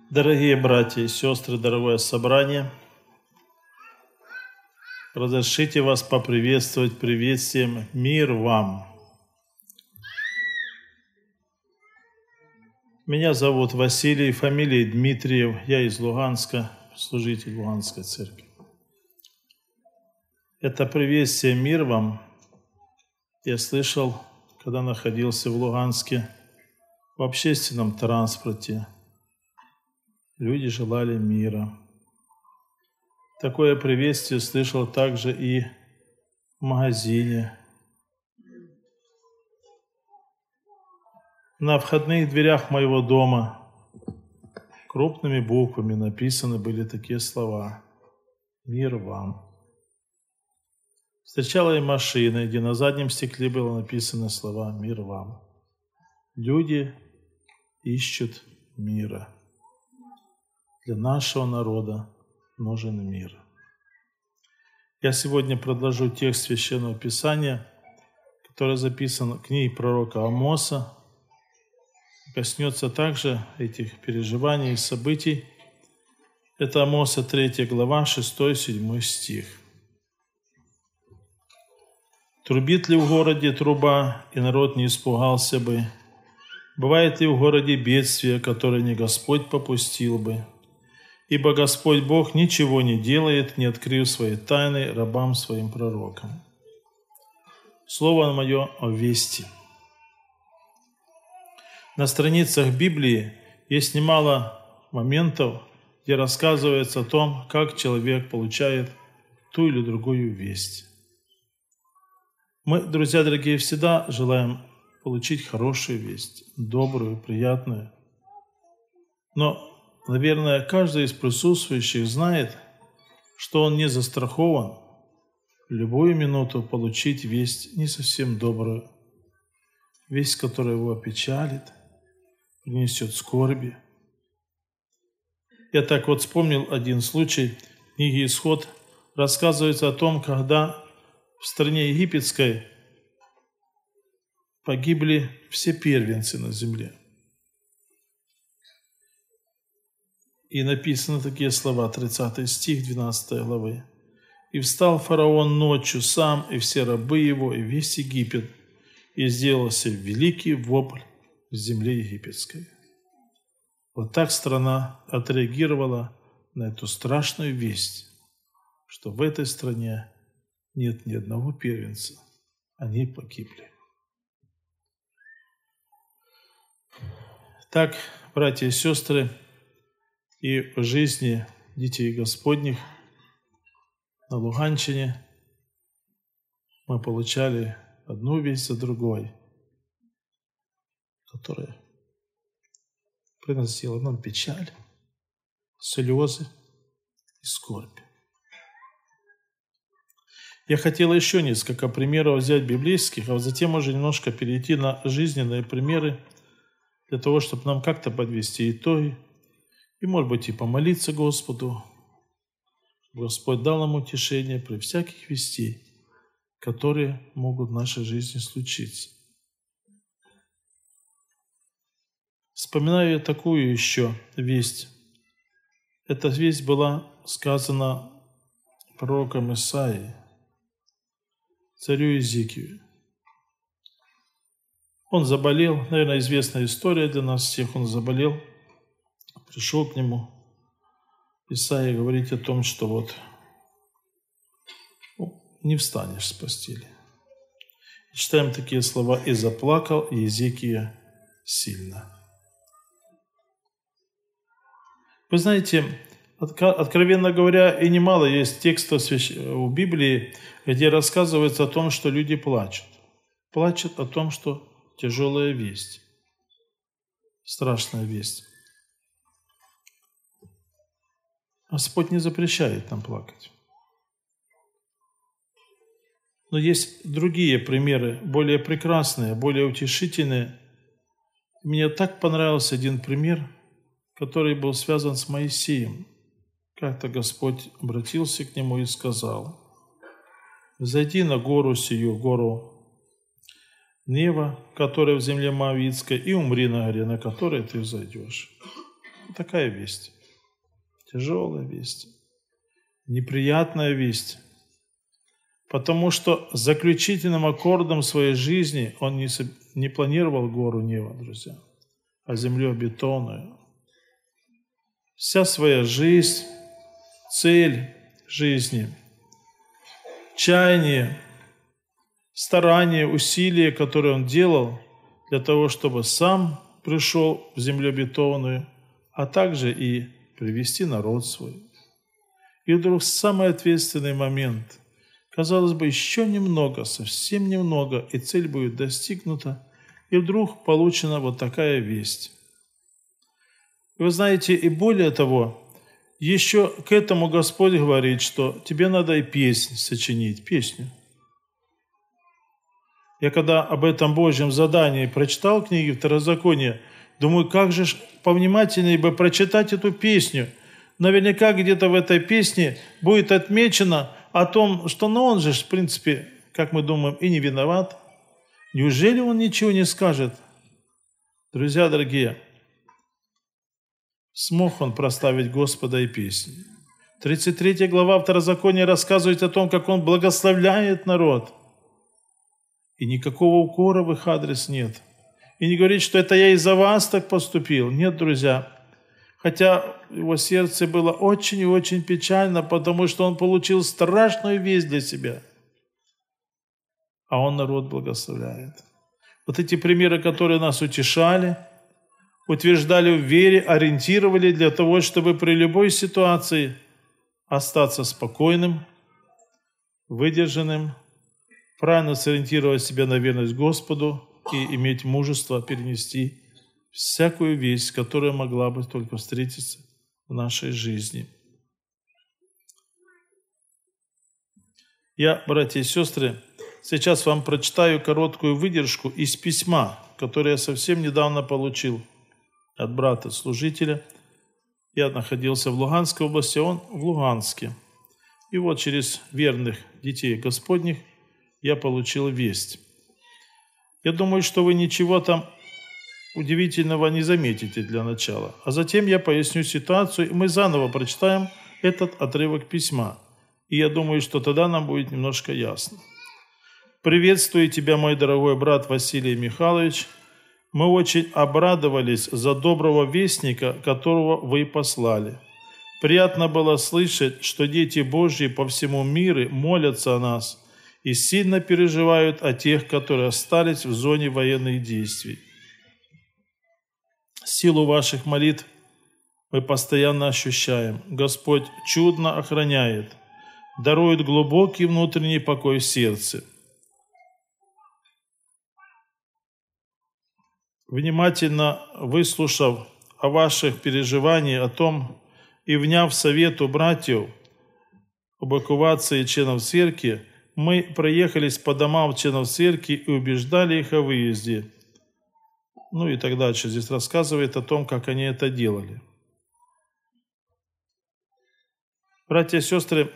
Дорогие братья и сестры, дорогое собрание, разрешите вас поприветствовать приветствием «Мир вам». Меня зовут Василий, фамилия Дмитриев, я из Луганска, служитель Луганской церкви. Это приветствие «Мир вам» я слышал, когда находился в Луганске в общественном транспорте. Люди желали мира. Такое приветствие слышал также и в магазине. На входных дверях моего дома крупными буквами написаны были такие слова: «Мир вам». Встречала и машины, где на заднем стекле было написано слова «Мир вам». Люди ищут мира. Для нашего народа нужен мир. Я сегодня продолжу текст Священного Писания, который записан в книге пророка Амоса. Коснется также этих переживаний и событий. Это Амоса 3 глава, 6-7 стих. «Трубит ли в городе труба, и народ не испугался бы? Бывает ли в городе бедствие, которое не Господь попустил бы? Ибо Господь Бог ничего не делает, не открыв свои тайны рабам своим пророкам». Слово мое о вести. На страницах Библии есть немало моментов, где рассказывается о том, как человек получает ту или другую весть. Мы, друзья дорогие, всегда желаем получить хорошую весть, добрую, приятную. Но, наверное, каждый из присутствующих знает, что он не застрахован в любую минуту получить весть не совсем добрую, весть, которая его опечалит, принесет скорби. Я так вот вспомнил один случай. В книге «Исход» рассказывается о том, когда в стране египетской погибли все первенцы на земле. И написаны такие слова, 30 стих 12 главы. «И встал фараон ночью сам, и все рабы его, и весь Египет, и сделался великий вопль в земле египетской». Вот так страна отреагировала на эту страшную весть, что в этой стране нет ни одного первенца, они погибли. Так, братья и сестры, и в жизни детей Господних на Луганщине мы получали одну весть за другой, которая приносила нам печаль, слезы и скорбь. Я хотел еще несколько примеров взять библейских, а затем уже немножко перейти на жизненные примеры для того, чтобы нам как-то подвести итоги и, может быть, и помолиться Господу. Господь дал нам утешение при всяких вестей, которые могут в нашей жизни случиться. Вспоминаю я такую еще весть. Эта весть была сказана пророком Исаией, царю Иезекию. Он заболел, наверное, известная история для нас всех, он заболел, пришел к нему. Исаия говорит о том, что вот не встанешь с постели. Читаем такие слова: «И заплакал Иезекия сильно». Вы знаете, откровенно говоря, и немало есть текстов в Библии, где рассказывается о том, что люди плачут. Плачут о том, что тяжелая весть, страшная весть. Господь не запрещает нам плакать. Но есть другие примеры, более прекрасные, более утешительные. Мне так понравился один пример, который был связан с Моисеем. Как-то Господь обратился к нему и сказал: «Взойди на гору сию, гору Нева, которая в земле Моавитской, и умри на горе, на которой ты взойдешь». такая весть. Тяжелая весть. Неприятная весть. Потому что заключительным аккордом своей жизни он не планировал гору Нева, друзья, а землю обетованную. Вся своя жизнь, цель жизни, чаяние, старания, усилия, которые он делал для того, чтобы сам пришел в землю обетованную, а также и привести народ свой. И вдруг самый ответственный момент, казалось бы, еще немного, совсем немного, и цель будет достигнута, и вдруг получена вот такая весть. И вы знаете, и более того, еще к этому Господь говорит, что тебе надо и песнь сочинить, песню. Я когда об этом Божьем задании прочитал книги Второзакония, думаю, как же повнимательнее бы прочитать эту песню. Наверняка где-то в этой песне будет отмечено о том, что он же, в принципе, как мы думаем, и не виноват. Неужели он ничего не скажет? Друзья дорогие, смог он прославить Господа и песней. 33 глава Второзакония рассказывает о том, как он благословляет народ. И никакого укора в их адрес нет. И не говорит, что это я из-за вас так поступил. Нет, друзья. Хотя в его сердце было очень и очень печально, потому что он получил страшную весть для себя. А он народ благословляет. Вот эти примеры, которые нас утешали, утверждали в вере, ориентировали для того, чтобы при любой ситуации остаться спокойным, выдержанным, правильно сориентировать себя на верность Господу и иметь мужество перенести всякую весть, которая могла бы только встретиться в нашей жизни. Я, братья и сестры, сейчас вам прочитаю короткую выдержку из письма, которое я совсем недавно получил от брата-служителя. Я находился в Луганской области, он в Луганске. И вот через верных детей Господних я получил весть. Я думаю, что вы ничего там удивительного не заметите для начала. А затем я поясню ситуацию, и мы заново прочитаем этот отрывок письма. И я думаю, что тогда нам будет немножко ясно. «Приветствую тебя, мой дорогой брат Василий Михайлович. Мы очень обрадовались за доброго вестника, которого вы послали. Приятно было слышать, что дети Божьи по всему миру молятся о нас и сильно переживают о тех, которые остались в зоне военных действий. Силу ваших молитв мы постоянно ощущаем. Господь чудно охраняет, дарует глубокий внутренний покой в сердце. Внимательно выслушав о ваших переживаниях, о том и вняв совету братьев об эвакуации членов церкви, мы проехались по домам членов церкви и убеждали их о выезде. Ну и так дальше. Здесь рассказывает о том, как они это делали. Братья и сестры,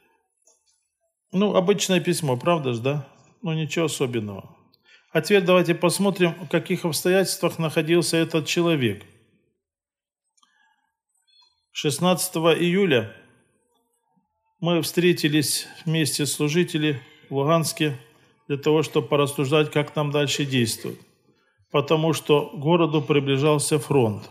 обычное письмо, правда же, да? Ничего особенного. А теперь давайте посмотрим, в каких обстоятельствах находился этот человек. 16 июля мы встретились вместе с служителями в Луганске для того, чтобы порассуждать, как нам дальше действовать. Потому что к городу приближался фронт.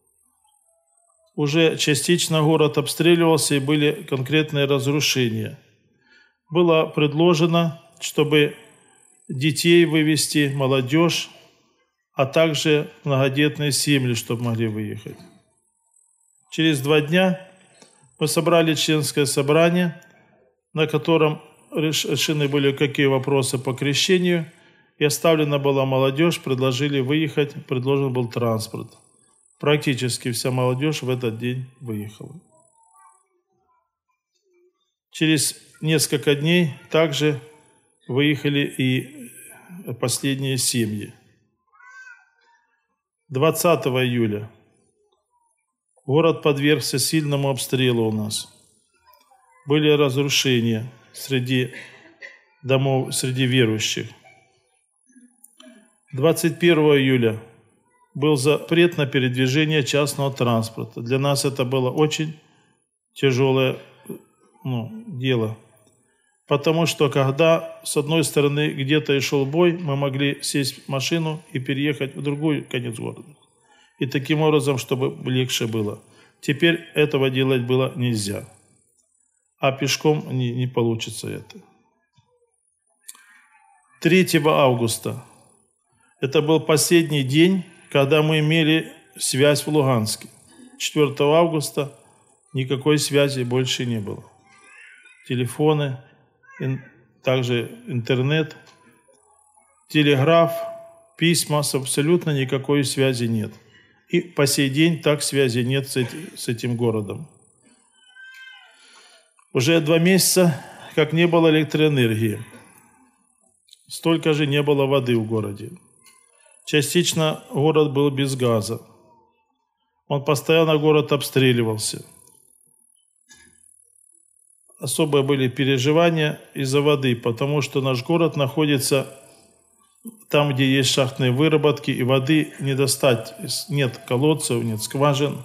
Уже частично город обстреливался и были конкретные разрушения. Было предложено, чтобы детей вывести, молодежь, а также многодетные семьи, чтобы могли выехать. Через 2 дня мы собрали членское собрание, на котором решены были какие вопросы по крещению, и оставлена была молодежь, предложили выехать, предложен был транспорт. Практически вся молодежь в этот день выехала. Через несколько дней также выехали и последние семьи. 20 июля город подвергся сильному обстрелу у нас. Были разрушения среди домов, среди верующих. 21 июля был запрет на передвижение частного транспорта. Для нас это было очень тяжелое дело. Потому что когда с одной стороны где-то и шел бой, мы могли сесть в машину и переехать в другой конец города. И таким образом, чтобы легче было. Теперь этого делать было нельзя. А пешком не получится это. 3 августа. Это был последний день, когда мы имели связь в Луганске. 4 августа никакой связи больше не было. Телефоны, также интернет, телеграф, письма, абсолютно никакой связи нет. И по сей день так связи нет с этим городом. Уже 2 месяца, как не было электроэнергии. Столько же не было воды в городе. Частично город был без газа. Город обстреливался. Особые были переживания из-за воды, потому что наш город находится там, где есть шахтные выработки, и воды не достать. Нет колодцев, нет скважин.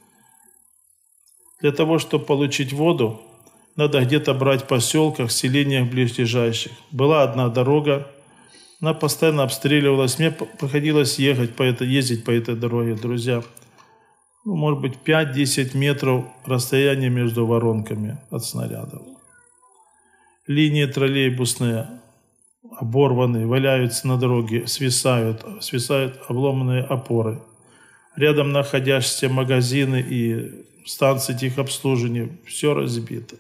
Для того, чтобы получить воду, надо где-то брать в поселках, селениях ближайших. Была одна дорога, она постоянно обстреливалась. Мне приходилось ездить по этой дороге, друзья. Может быть, 5-10 метров расстояние между воронками от снарядов. Линии троллейбусные оборванные, валяются на дороге, свисают обломанные опоры. Рядом находящиеся магазины и станции техобслуживания, все разбито.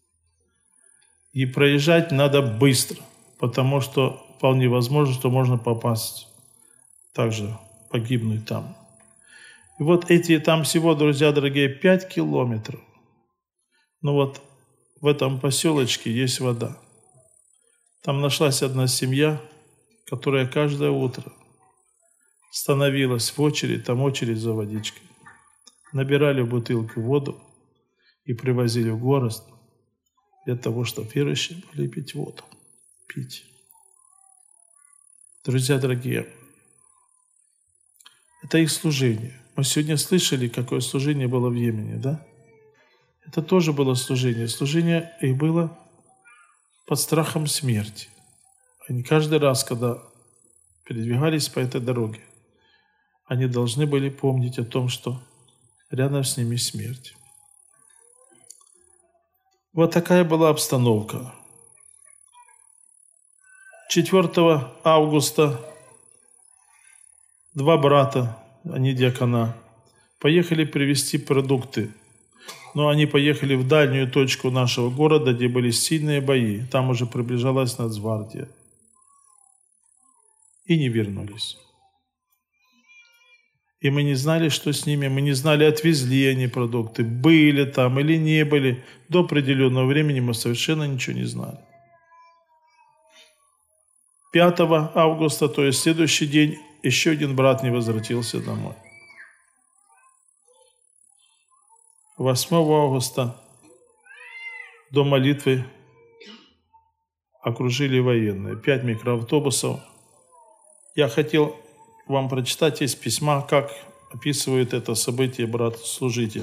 И проезжать надо быстро, потому что вполне возможно, что можно попасть, также погибнуть там. И вот там всего, друзья дорогие, 5 километров. Но вот в этом поселочке есть вода. Там нашлась одна семья, которая каждое утро становилась в очередь, там очередь за водичкой. Набирали в бутылку воду и привозили в город для того, чтобы верующие могли пить воду. Пить. Друзья дорогие, это их служение. Мы сегодня слышали, какое служение было в Йемене, да? Это тоже было служение. Служение их было под страхом смерти. Они каждый раз, когда передвигались по этой дороге, они должны были помнить о том, что рядом с ними смерть. Вот такая была обстановка. 4 августа 2 брата, они диакона, поехали привезти продукты. Но они поехали в дальнюю точку нашего города, где были сильные бои. Там уже приближалась Нацгвардия. И не вернулись. И мы не знали, что с ними. Мы не знали, отвезли они продукты, были там или не были. До определенного времени мы совершенно ничего не знали. 5 августа, то есть следующий день, еще один брат не возвратился домой. 8 августа до молитвы окружили военные. 5 микроавтобусов. Я хотел вам прочитать из письма, как описывает это событие брат-служитель.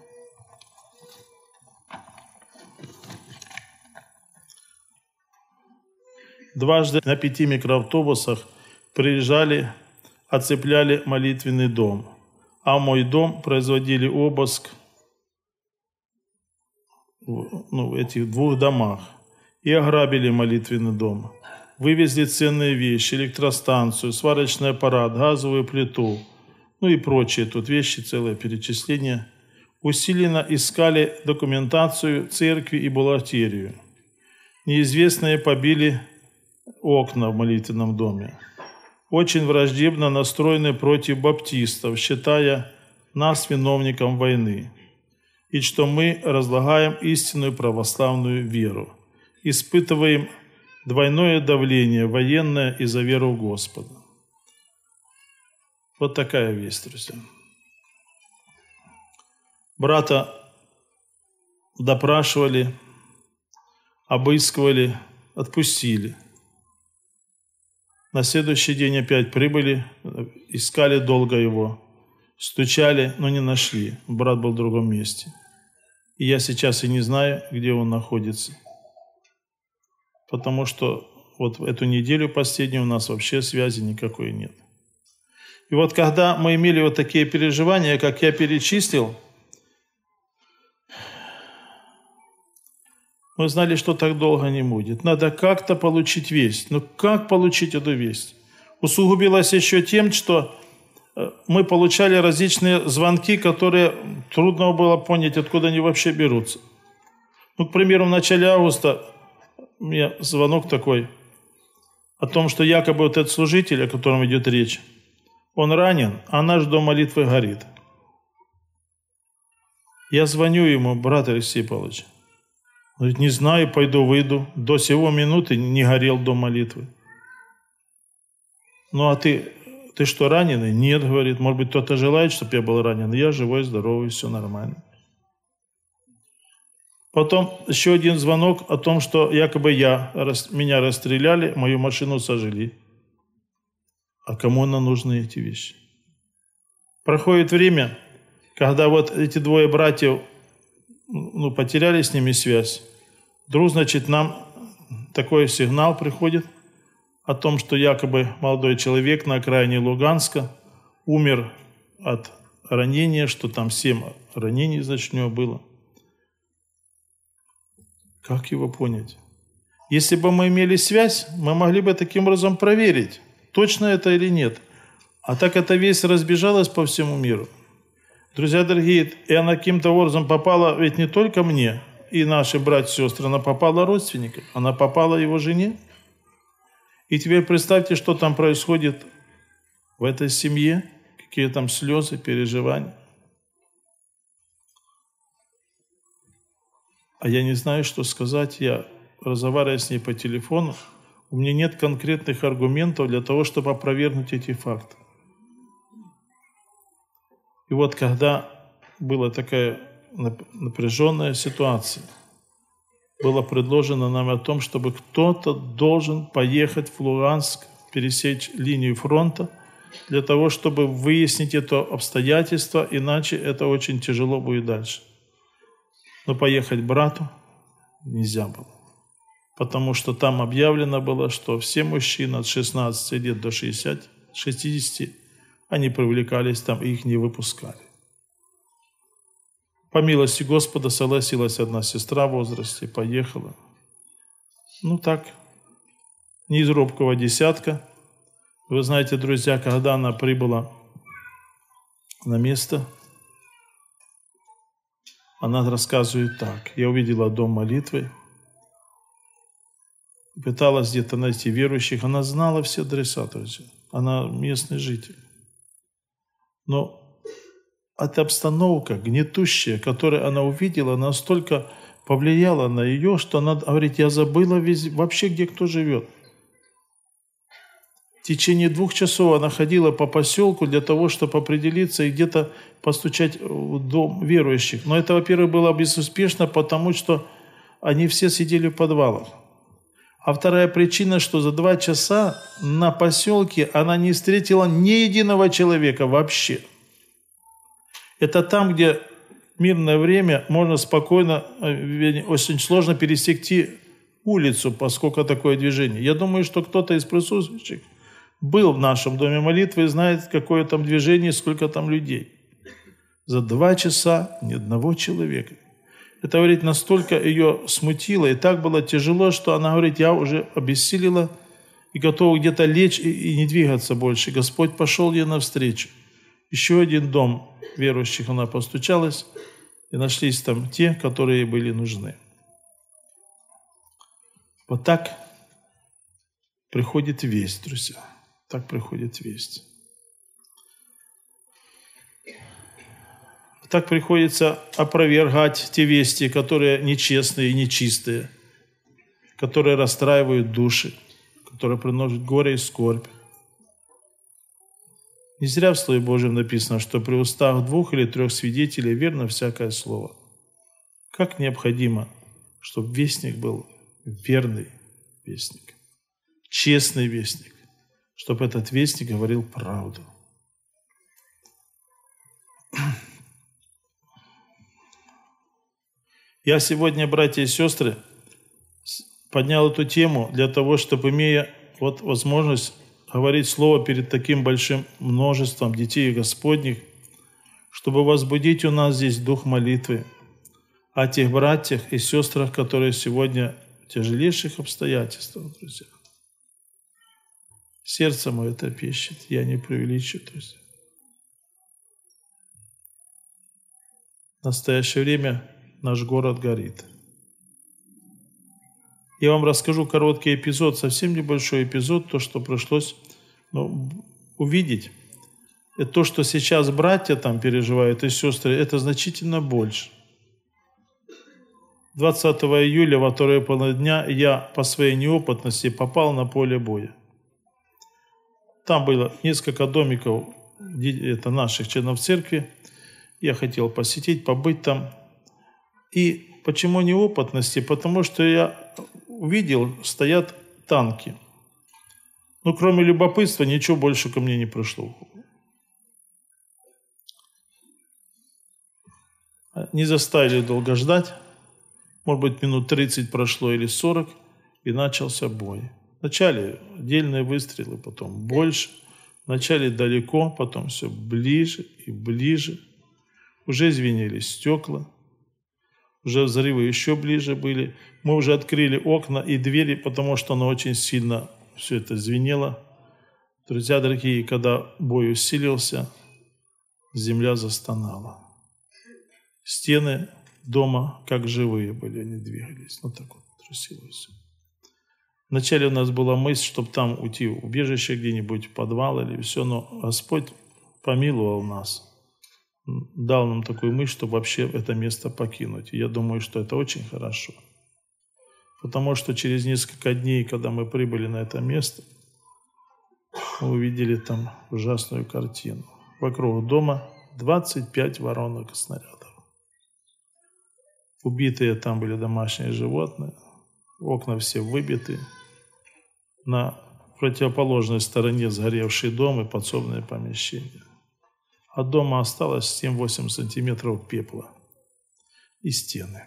Дважды на 5 микроавтобусах приезжали, оцепляли молитвенный дом, а в мой дом производили обыск в этих 2 домах и ограбили молитвенный дом. Вывезли ценные вещи, электростанцию, сварочный аппарат, газовую плиту, и прочие тут вещи, целое перечисление. Усиленно искали документацию, церкви и бухгалтерию. Неизвестные побили окна в молитвенном доме. Очень враждебно настроены против баптистов, считая нас виновником войны. И что мы разлагаем истинную православную веру. Испытываем двойное давление военное и за веру в Господа. Вот такая весть, друзья. Брата допрашивали, обыскивали, отпустили. На следующий день опять прибыли, искали долго его, стучали, но не нашли. Брат был в другом месте. И я сейчас и не знаю, где он находится. Потому что вот эту неделю последнюю у нас вообще связи никакой нет. И вот когда мы имели вот такие переживания, как я перечислил, мы знали, что так долго не будет. Надо как-то получить весть. Но как получить эту весть? Усугубилось еще тем, что мы получали различные звонки, которые трудно было понять, откуда они вообще берутся. Ну, к примеру, в начале августа у меня звонок такой о том, что якобы вот этот служитель, о котором идет речь, он ранен, а наш дом молитвы горит. Я звоню ему: брат Алексей Павлович, он говорит: не знаю, пойду выйду. До сего минуты не горел дом молитвы. Ну а ты что, раненый? Нет, говорит. Может быть, кто-то желает, чтобы я был ранен? Я живой, здоровый, все нормально. Потом еще один звонок о том, что якобы меня расстреляли, мою машину сожгли. А кому нужны эти вещи? Проходит время, когда вот эти двое братьев, потеряли с ними связь. Вдруг, значит, нам такой сигнал приходит о том, что якобы молодой человек на окраине Луганска умер от ранения, что там 7 ранений, значит, у него было. Как его понять? Если бы мы имели связь, мы могли бы таким образом проверить, точно это или нет. А так эта весть разбежалась по всему миру. Друзья дорогие, и она каким-то образом попала ведь не только мне и наши братья и сестры, она попала родственникам, она попала его жене. И теперь представьте, что там происходит в этой семье, какие там слезы, переживания. А я не знаю, что сказать. Я разговариваю с ней по телефону. У меня нет конкретных аргументов для того, чтобы опровергнуть эти факты. И вот когда была такая напряженная ситуация, было предложено нам о том, чтобы кто-то должен поехать в Луганск, пересечь линию фронта, для того, чтобы выяснить это обстоятельство, иначе это очень тяжело будет дальше. Но поехать брату нельзя было, потому что там объявлено было, что все мужчины от 16 лет до 60, они привлекались там, и их не выпускали. По милости Господа согласилась одна сестра в возрасте, поехала. Так, не из робкого десятка. Вы знаете, друзья, когда она прибыла на место, она рассказывает так: я увидела дом молитвы, пыталась где-то найти верующих, она знала все адреса, друзья, она местный житель. Но эта обстановка гнетущая, которую она увидела, настолько повлияла на ее, что она говорит: я забыла вообще, где кто живет. В течение 2 часов она ходила по поселку для того, чтобы определиться и где-то постучать в дом верующих. Но это, во-первых, было безуспешно, потому что они все сидели в подвалах. А вторая причина, что за 2 часа на поселке она не встретила ни единого человека вообще. Это там, где в мирное время можно спокойно, очень сложно пересекти улицу, поскольку такое движение. Я думаю, что кто-то из присутствующих был в нашем доме молитвы и знает, какое там движение, сколько там людей. За 2 часа ни одного человека. Это, говорит, настолько ее смутило, и так было тяжело, что она говорит: я уже обессилила и готова где-то лечь и не двигаться больше. Господь пошел ей навстречу. Еще один дом верующих она постучалась, и нашлись там те, которые ей были нужны. Вот так приходит весть, друзья. Так приходит весть. Так приходится опровергать те вести, которые нечестные и нечистые, которые расстраивают души, которые приносят горе и скорбь. Не зря в Слове Божьем написано, что при устах 2 или 3 свидетелей верно всякое слово. Как необходимо, чтобы вестник был верный вестник, честный вестник, чтобы этот вестник говорил правду. Я сегодня, братья и сестры, поднял эту тему для того, чтобы, имея возможность говорить слово перед таким большим множеством детей Господних, чтобы возбудить у нас здесь дух молитвы о тех братьях и сестрах, которые сегодня в тяжелейших обстоятельствах, друзья. Сердце мое трепещет, я не преувеличиваю, друзья. В настоящее время наш город горит. Я вам расскажу короткий эпизод, совсем небольшой эпизод, то, что пришлось увидеть. И то, что сейчас братья там переживают и сестры, это значительно больше. 20 июля во второе половина дня я по своей неопытности попал на поле боя. Там было несколько домиков, это наших членов церкви. Я хотел посетить, побыть там. И почему неопытности? Потому что я увидел, стоят танки. Но кроме любопытства ничего больше ко мне не пришло. Не заставили долго ждать. Может быть, минут 30 прошло или 40, и начался бой. Вначале отдельные выстрелы, потом больше. Вначале далеко, потом все ближе и ближе. Уже звенели стекла. Уже взрывы еще ближе были. Мы уже открыли окна и двери, потому что оно очень сильно все это звенело. Друзья дорогие, когда бой усилился, земля застонала. Стены дома как живые были, они двигались. Вот так вот трусило все. Вначале у нас была мысль, чтобы там уйти в убежище где-нибудь, в подвал или все, но Господь помиловал нас. Дал нам такую мысль, чтобы вообще это место покинуть. И я думаю, что это очень хорошо. Потому что через несколько дней, когда мы прибыли на это место, мы увидели там ужасную картину. Вокруг дома 25 воронок снарядов. Убитые там были домашние животные, окна все выбиты. На противоположной стороне сгоревший дом и подсобное помещение. От дома осталось 7-8 сантиметров пепла и стены.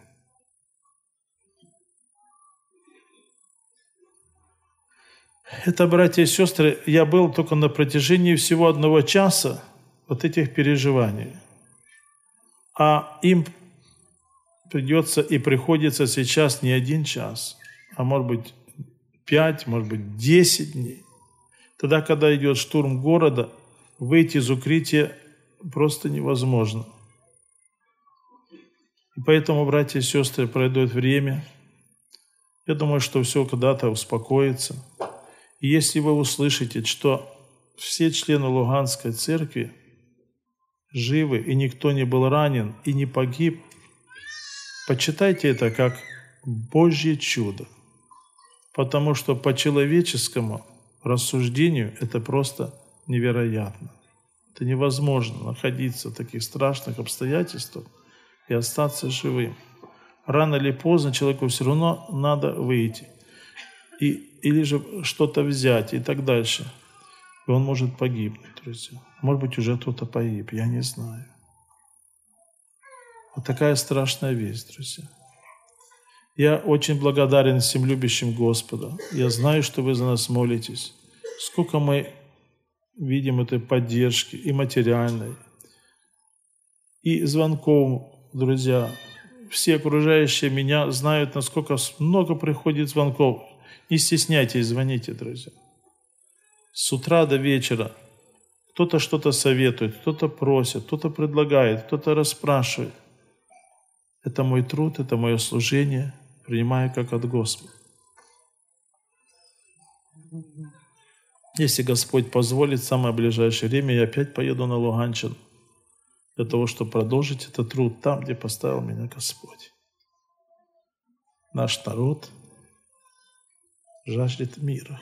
Это, братья и сестры, я был только на протяжении всего 1 часа вот этих переживаний. А им придется и приходится сейчас не 1 час, а может быть 5, может быть 10 дней. Тогда, когда идет штурм города, выйти из укрытия просто невозможно. И поэтому, братья и сестры, пройдет время. Я думаю, что все когда-то успокоится. И если вы услышите, что все члены Луганской церкви живы, и никто не был ранен, и не погиб, почитайте это как Божье чудо. Потому что по человеческому рассуждению это просто невероятно. Это невозможно находиться в таких страшных обстоятельствах и остаться живым. Рано или поздно человеку все равно надо выйти. Или же что-то взять и так дальше. И он может погибнуть, друзья. Может быть, уже кто-то погиб, я не знаю. Вот такая страшная весть, друзья. Я очень благодарен всем любящим Господа. Я знаю, что вы за нас молитесь. Сколько мы видим этой поддержки и материальной, и звонков, друзья. Все окружающие меня знают, насколько много приходит звонков. Не стесняйтесь, звоните, друзья. С утра до вечера кто-то что-то советует, кто-то просит, кто-то предлагает, кто-то расспрашивает. Это мой труд, это мое служение, принимаю как от Господа. Если Господь позволит, в самое ближайшее время я опять поеду на Луганщину для того, чтобы продолжить этот труд там, где поставил меня Господь. Наш народ жаждет мира.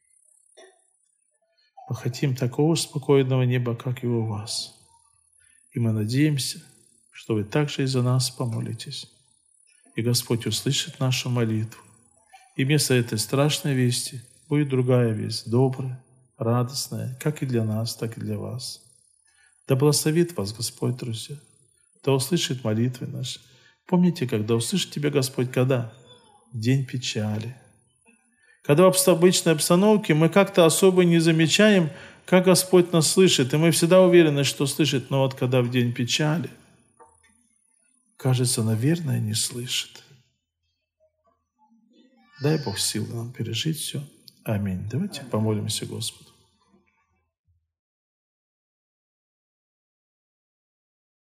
Мы хотим такого спокойного неба, как и у вас. И мы надеемся, что вы также и за нас помолитесь. И Господь услышит нашу молитву. И вместо этой страшной вести будет другая весть, добрая, радостное, как и для нас, так и для вас. Да благословит вас Господь, друзья. Да услышит молитвы наши. Помните, когда услышит тебя Господь, когда? В день печали. Когда в обычной обстановке мы как-то особо не замечаем, как Господь нас слышит, и мы всегда уверены, что слышит, но вот когда в день печали, кажется, наверное, не слышит. Дай Бог силы нам пережить все. Аминь. Давайте помолимся Господу.